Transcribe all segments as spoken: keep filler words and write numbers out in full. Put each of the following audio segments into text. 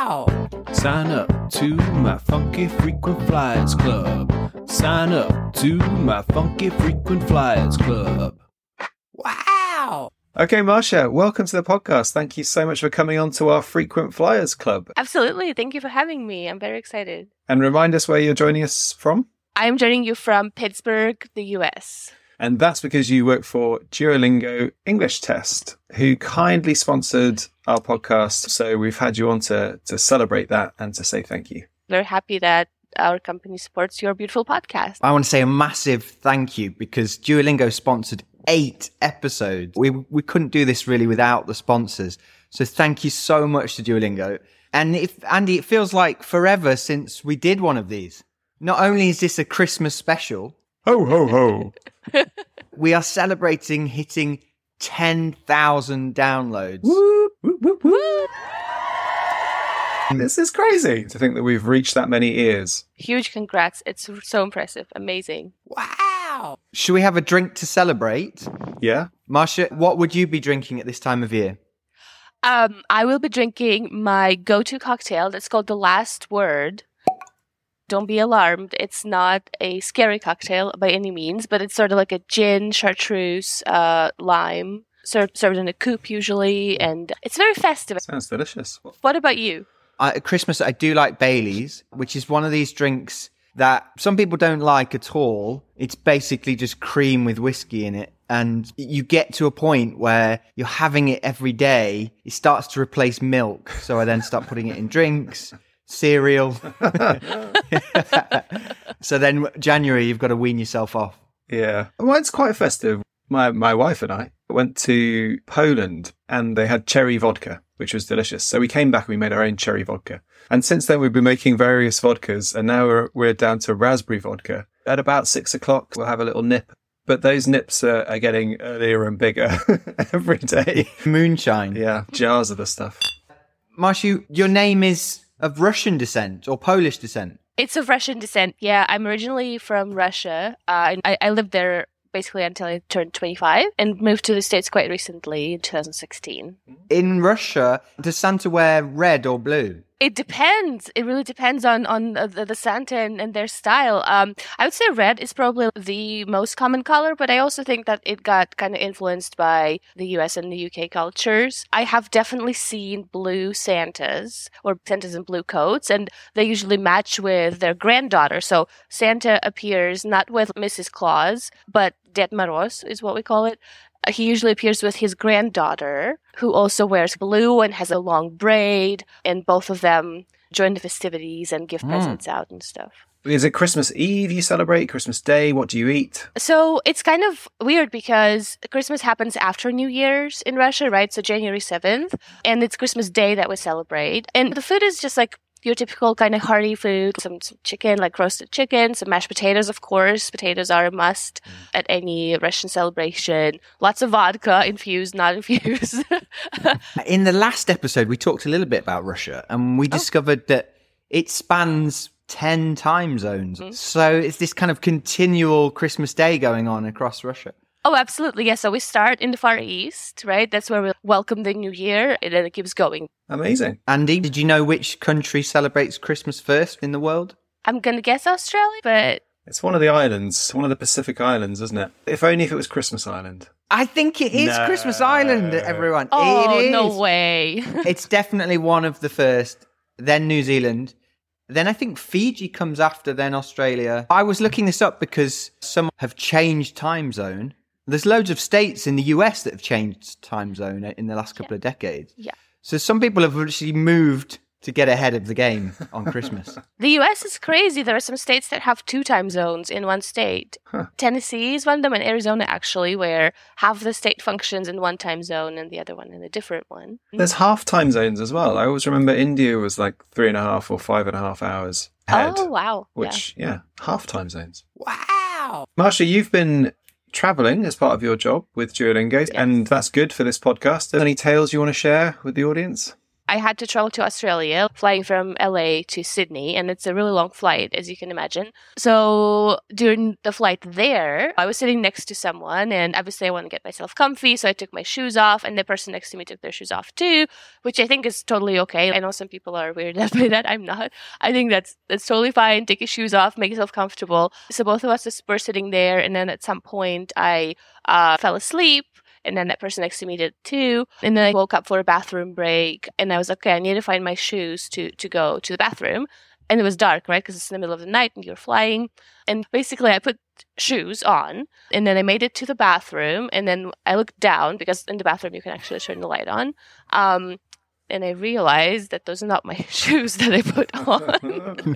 Wow! Sign up to my Funky Frequent Flyers Club. Sign up to my Funky Frequent Flyers Club. Wow! Okay, Marcia, welcome to the podcast. Thank you so much for coming on to our Frequent Flyers Club. Absolutely. Thank you for having me. I'm very excited. And remind us where you're joining us from. I'm joining you from Pittsburgh, the U S. And that's because you work for Duolingo English Test, who kindly sponsored our podcast. So we've had you on to, to celebrate that and to say thank you. Very happy that our company supports your beautiful podcast. I want to say a massive thank you because Duolingo sponsored eight episodes. We we couldn't do this really without the sponsors. So thank you so much to Duolingo. And if Andy, it feels like forever since we did one of these. Not only is this a Christmas special, ho ho ho, we are celebrating hitting ten thousand downloads. Woo, woo, woo, woo. This is crazy to think that we've reached that many ears. Huge congrats. It's so impressive. Amazing. Wow. Should we have a drink to celebrate? Yeah. Marcia, what would you be drinking at this time of year? Um, I will be drinking my go-to cocktail that's called The Last Word. Don't be alarmed. It's not a scary cocktail by any means, but it's sort of like a gin, chartreuse, uh, lime, served, served in a coupe usually, and it's very festive. Sounds delicious. What about you? Uh, at Christmas, I do like Baileys, which is one of these drinks that some people don't like at all. It's basically just cream with whiskey in it. And you get to a point where you're having it every day. It starts to replace milk. So I then start putting it in drinks, cereal. So then January, you've got to wean yourself off. Yeah. Well, it's quite festive. My my wife and I went to Poland and they had cherry vodka, which was delicious. So we came back and we made our own cherry vodka. And since then, we've been making various vodkas. And now we're, we're down to raspberry vodka. At about six o'clock, we'll have a little nip. But those nips are, are getting earlier and bigger every day. Moonshine. Yeah, jars of the stuff. Marcia, your name is of Russian descent or Polish descent? It's of Russian descent. Yeah, I'm originally from Russia. Uh, I, I lived there basically until I turned twenty-five and moved to the States quite recently in two thousand sixteen. In Russia, does Santa wear red or blue? It depends. It really depends on, on the, the Santa and, and their style. Um, I would say red is probably the most common color, but I also think that it got kind of influenced by the U S and the U K cultures. I have definitely seen blue Santas or Santas in blue coats, and they usually match with their granddaughter. So Santa appears not with Missus Claus, but Ded Moroz is what we call it. He usually appears with his granddaughter, who also wears blue and has a long braid, and both of them join the festivities and give mm. presents out and stuff. Is it Christmas Eve you celebrate? Christmas Day? What do you eat? So it's kind of weird because Christmas happens after New Year's in Russia, right? So January seventh, and it's Christmas Day that we celebrate. And the food is just like your typical kind of hearty food, some, some chicken, like roasted chicken, some mashed potatoes, of course. Potatoes are a must mm. at any Russian celebration. Lots of vodka, infused, not infused. In the last episode, we talked a little bit about Russia, and we discovered oh. that it spans ten time zones. Mm. So it's this kind of continual Christmas Day going on across Russia. Oh, absolutely. Yeah. So we start in the Far East, right? That's where we welcome the new year, and then it keeps going. Amazing. Andy, did you know which country celebrates Christmas first in the world? I'm going to guess Australia, but... It's one of the islands, one of the Pacific Islands, isn't it? If only if it was Christmas Island. I think it is no. Christmas Island, everyone. Oh, it is. No way. It's definitely one of the first, then New Zealand. Then I think Fiji comes after, then Australia. I was looking this up because some have changed time zone. There's loads of states in the U S that have changed time zone in the last couple yeah. of decades. Yeah. So some people have actually moved to get ahead of the game on Christmas. The U S is crazy. There are some states that have two time zones in one state. Huh. Tennessee is one of them, and Arizona actually, where half the state functions in one time zone and the other one in a different one. There's half time zones as well. I always remember India was like three and a half or five and a half hours ahead. Oh, wow. Which, yeah, yeah half time zones. Wow. Marcia, you've been traveling as part of your job with Duolingo, yes. and that's good for this podcast. Any tales you want to share with the audience? I had to travel to Australia, flying from L A to Sydney, and it's a really long flight, as you can imagine. So during the flight there, I was sitting next to someone, and obviously I want to get myself comfy, so I took my shoes off, and the person next to me took their shoes off too, which I think is totally okay. I know some people are weirded by that. I'm not. I think that's that's totally fine. Take your shoes off, make yourself comfortable. So both of us just were sitting there, and then at some point I uh, fell asleep. And then that person next to me did too. And then I woke up for a bathroom break. And I was like, okay, I need to find my shoes to, to go to the bathroom. And it was dark, right? Because it's in the middle of the night and you're flying. And basically I put shoes on. And then I made it to the bathroom. And then I looked down because in the bathroom you can actually turn the light on. Um, and I realized that those are not my shoes that I put on.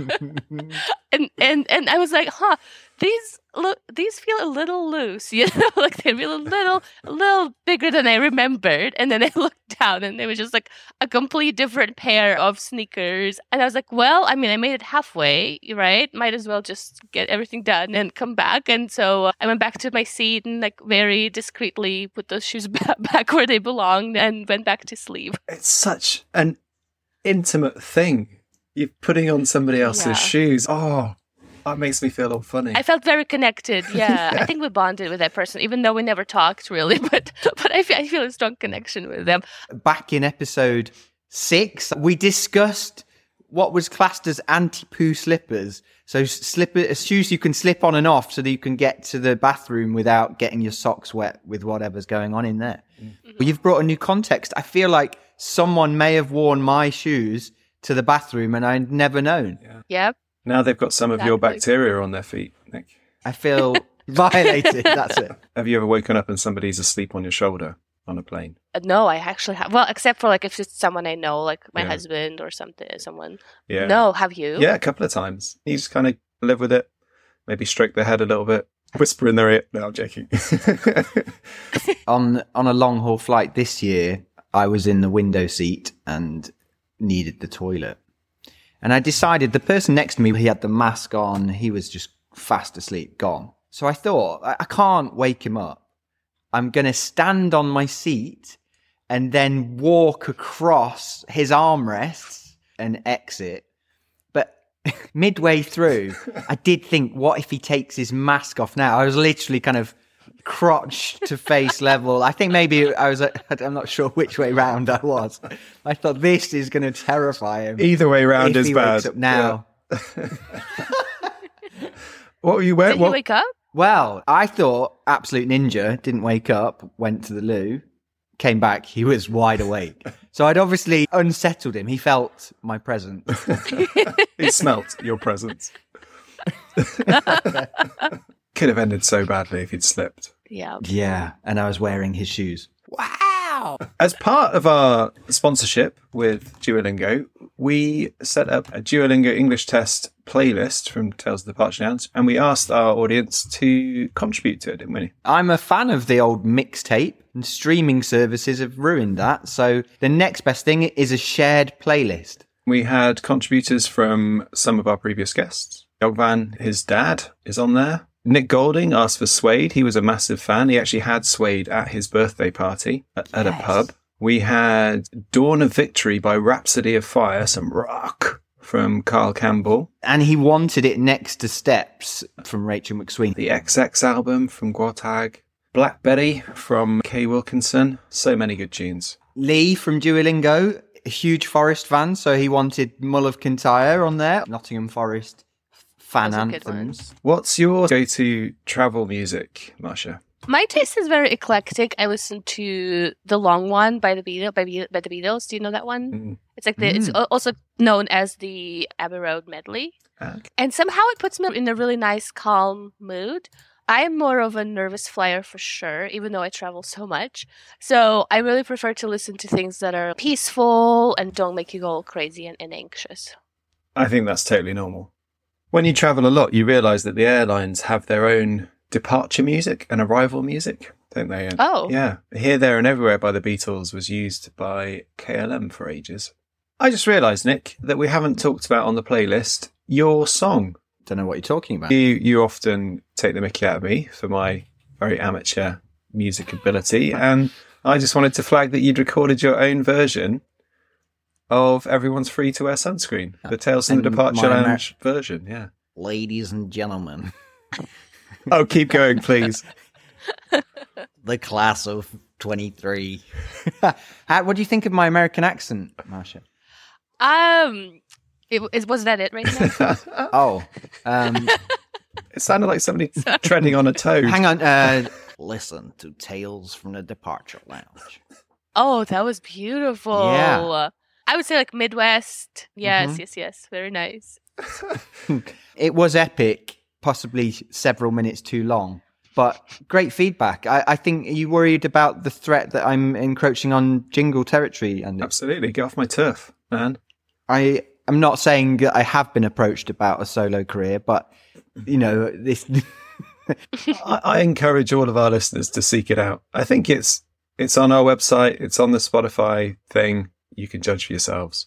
and, and, and I was like, huh, these look, these feel a little loose, you know, like they feel a little, a little bigger than I remembered. And then I looked down and they were just like a complete different pair of sneakers. And I was like, well, I mean, I made it halfway, right? Might as well just get everything done and come back. And so I went back to my seat and like very discreetly put those shoes back, back where they belonged and went back to sleep. It's such an intimate thing. You're putting on somebody else's Yeah. shoes. Oh, that makes me feel all funny. I felt very connected. Yeah, I think we bonded with that person, even though we never talked really. But but I feel, I feel a strong connection with them. Back in episode six, we discussed what was classed as anti-poo slippers. So slipper, shoes you can slip on and off so that you can get to the bathroom without getting your socks wet with whatever's going on in there. Mm-hmm. Well, you've brought a new context. I feel like someone may have worn my shoes to the bathroom and I'd never known. Yeah. Yep. Now they've got some of your Exactly. bacteria on their feet, Nick. I feel violated. That's it. Have you ever woken up and somebody's asleep on your shoulder on a plane? Uh, No, I actually have. Well, except for like if it's someone I know, like my Yeah. husband or something, someone. Yeah. No, have you? Yeah, a couple of times. You just kind of live with it. Maybe stroke their head a little bit. Whisper in their ear. No, I'm joking. on on a long haul flight this year, I was in the window seat and needed the toilet. And I decided the person next to me, he had the mask on. He was just fast asleep, gone. So I thought, I, I can't wake him up. I'm going to stand on my seat and then walk across his armrests and exit. But midway through, I did think, what if he takes his mask off now? I was literally kind of crotch to face level. I think maybe I was, I'm not sure which way round I was. I thought this is going to terrify him. Either way round if is he bad. wakes up now. Yeah. What were you wearing? Did you What? wake up? Well, I thought absolute ninja, didn't wake up, went to the loo, came back, he was wide awake. So I'd obviously unsettled him. He felt my presence. He smelt your presence. Could have ended so badly if he'd slipped. Yeah. Yeah, and I was wearing his shoes. Wow! As part of our sponsorship with Duolingo, we set up a Duolingo English test playlist from Tales of the Parched Hounds, and we asked our audience to contribute to it, didn't we? I'm a fan of the old mixtape, and streaming services have ruined that. So the next best thing is a shared playlist. We had contributors from some of our previous guests. Yogvan, his dad, is on there. Nick Golding asked for Suede. He was a massive fan. He actually had Suede at his birthday party at, at Yes. a pub. We had Dawn of Victory by Rhapsody of Fire, some rock from Carl Campbell. And he wanted it next to Steps from Rachel McSween. The X X album from Guatag. Black Betty from Kay Wilkinson. So many good tunes. Lee from Duolingo, a huge Forest fan, so he wanted Mull of Kintyre on there. Nottingham Forest fan Those are good anthems. ones. What's your go-to travel music, Marsha? My taste is very eclectic. I listen to the long one by the Beatles. By, Be- by the Beatles, do you know that one? Mm. It's like the, it's Mm. al- also known as the Abbey Road medley, Okay. and somehow it puts me in a really nice, calm mood. I am more of a nervous flyer for sure, even though I travel so much. So I really prefer to listen to things that are peaceful and don't make you go all crazy and, and anxious. I think that's totally normal. When you travel a lot, you realise that the airlines have their own departure music and arrival music, don't they? And Oh. yeah. Here, There and Everywhere by the Beatles was used by K L M for ages. I just realised, Nick, that we haven't talked about on the playlist your song. Don't know what you're talking about. You you often take the mickey out of me for my very amateur music ability, and I just wanted to flag that you'd recorded your own version of everyone's free-to-wear sunscreen. The Tales from the And Departure my Amer- Lounge version, yeah. Ladies and gentlemen, Oh, keep going, please. the class of twenty-three. How, what do you think of my American accent, Marsha? Um, it, it, was that it right now? Oh, um, It sounded like somebody treading on a toad. hang on. Uh, listen to Tales from the Departure Lounge. Oh, that was beautiful. Yeah. I would say like Midwest. Yes, Mhm. yes, yes. Very nice. It was epic, possibly several minutes too long, but great feedback. I, I think, are you worried about the threat that I'm encroaching on jingle territory? And Absolutely. Get off my turf, man. I am not saying that I have been approached about a solo career, but you know, this. I, I encourage all of our listeners to seek it out. I think it's it's on our website. It's on the Spotify thing. You can judge for yourselves.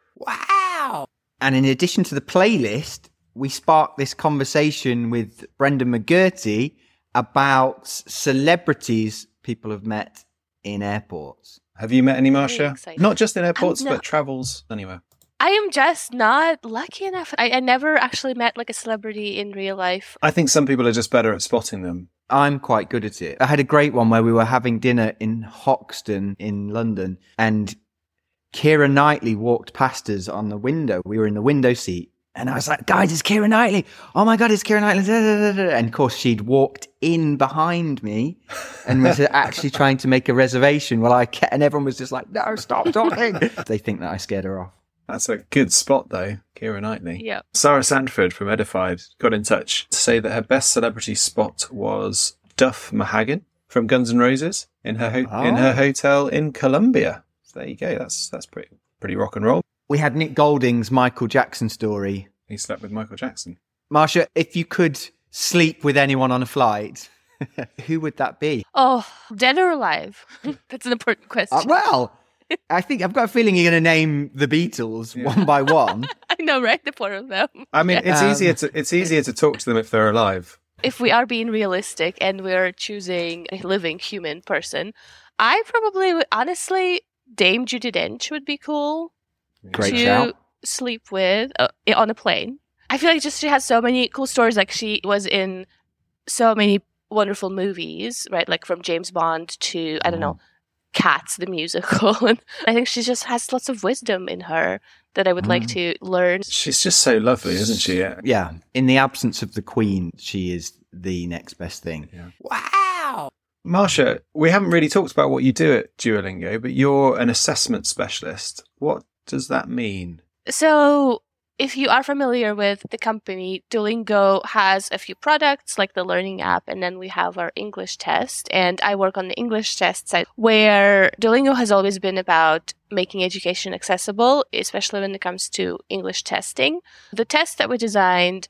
Wow. And in addition to the playlist, we sparked this conversation with Brendan McGurty about celebrities people have met in airports. Have you met any, Marsha? exciting. Not just in airports, I'm not- but travels anywhere. I am just not lucky enough. I, I never actually met like a celebrity in real life. I think some people are just better at spotting them. I'm quite good at it. I had a great one where we were having dinner in Hoxton in London, and Keira Knightley walked past us on the window. We were in the window seat, and I was like, guys, it's Keira Knightley. Oh my God, it's Keira Knightley. Da, da, da, da. And of course, she'd walked in behind me and was actually trying to make a reservation while I kept, and everyone was just like, no, stop talking. They think that I scared her off. That's a good spot, though, Keira Knightley. Yeah. Sarah Sandford from Edified got in touch to say that her best celebrity spot was Duff Mahagan from Guns N' Roses in her ho- Oh. in her hotel in Colombia. So there you go. That's that's pretty pretty rock and roll. We had Nick Golding's Michael Jackson story. He slept with Michael Jackson. Marsha, if you could sleep with anyone on a flight, who would that be? Oh, dead or alive? That's an important question. Uh, well, I think I've got a feeling you're going to name the Beatles Yeah. one by one. I know, right? The four of them. I mean, it's Um, easier to it's easier to talk to them if they're alive. If we are being realistic and we're choosing a living human person, I probably would, honestly, Dame Judi Dench would be cool Great to shout. sleep with uh, on a plane. I feel like just she has so many cool stories. Like she was in so many wonderful movies, right? Like from James Bond to, I don't know, Cats, the musical. And I think she just has lots of wisdom in her that I would like to learn. She's just so lovely, isn't she? Yeah. Yeah, in the absence of the Queen, she is the next best thing. Yeah. Wow. Marsha, we haven't really talked about what you do at Duolingo, but you're an assessment specialist. What does that mean? So, if you are familiar with the company, Duolingo has a few products like the learning app, and then we have our English test. And I work on the English test side, where Duolingo has always been about making education accessible, especially when it comes to English testing. The test that we designed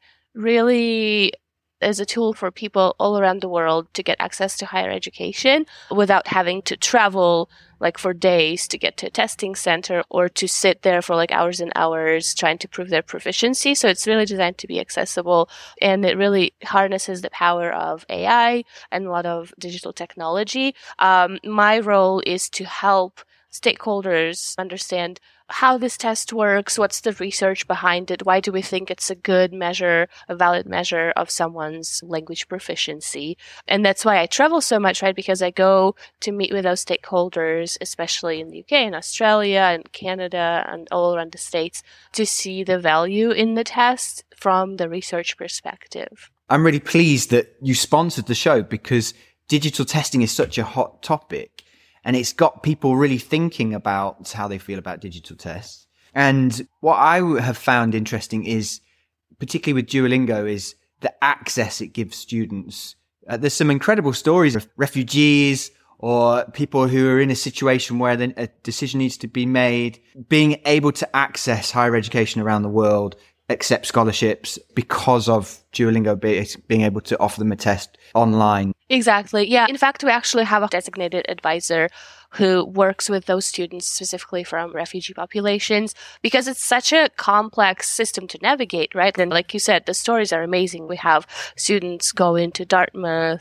really is a tool for people all around the world to get access to higher education without having to travel like for days to get to a testing center or to sit there for like hours and hours trying to prove their proficiency. So it's really designed to be accessible, and it really harnesses the power of A I and a lot of digital technology. Um, my role is to help stakeholders understand how this test works, what's the research behind it, why do we think it's a good measure, a valid measure of someone's language proficiency. And that's why I travel so much, right? Because I go to meet with those stakeholders, especially in the U K and Australia and Canada and all around the States, to see the value in the test from the research perspective. I'm really pleased that you sponsored the show because digital testing is such a hot topic. And it's got people really thinking about how they feel about digital tests. And what I have found interesting is, particularly with Duolingo, is the access it gives students. Uh, there's some incredible stories of refugees or people who are in a situation where then a decision needs to be made, being able to access higher education around the world, accept scholarships because of Duolingo be, being able to offer them a test online. Exactly. Yeah. In fact, we actually have a designated advisor who works with those students specifically from refugee populations because it's such a complex system to navigate, right? And like you said, the stories are amazing. We have students go into Dartmouth,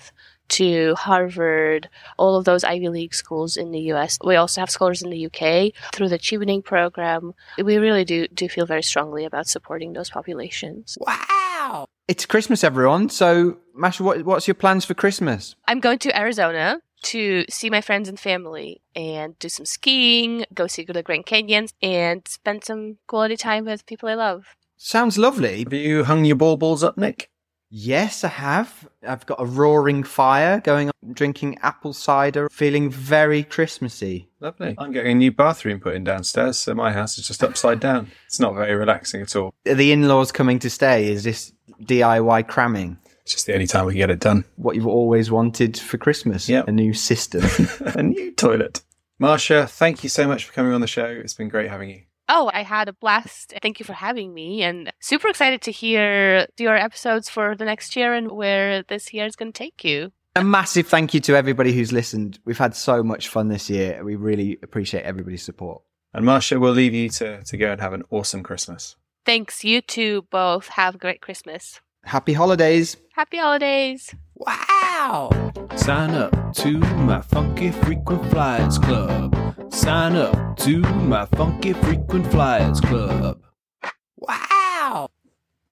to Harvard, all of those Ivy League schools in the U S. We also have scholars in the U K through the tuitioning program. We really do, do feel very strongly about supporting those populations. Wow! It's Christmas, everyone. So, Masha, what, what's your plans for Christmas? I'm going to Arizona to see my friends and family and do some skiing, go see the Grand Canyons, and spend some quality time with people I love. Sounds lovely. Have you hung your baubles up, Nick? Yes, I have. I've got a roaring fire going on, drinking apple cider, feeling very Christmassy. Lovely. I'm getting a new bathroom put in downstairs, so my house is just upside down. It's not very relaxing at all. Are the in-laws coming to stay? Is this D I Y cramming? It's just the only time we can get it done. What you've always wanted for Christmas. Yep. A new system. A new toilet. Marsha, thank you so much for coming on the show. It's been great having you. Oh, I had a blast. Thank you for having me, and super excited to hear your episodes for the next year and where this year is going to take you. A massive thank you to everybody who's listened. We've had so much fun this year. We really appreciate everybody's support. And Marsha, we'll leave you to, to go and have an awesome Christmas. Thanks. You two both have a great Christmas. Happy holidays. Happy holidays. Wow. Sign up to my Funky Frequent Flyers Club. Sign up to my Funky Frequent Flyers Club.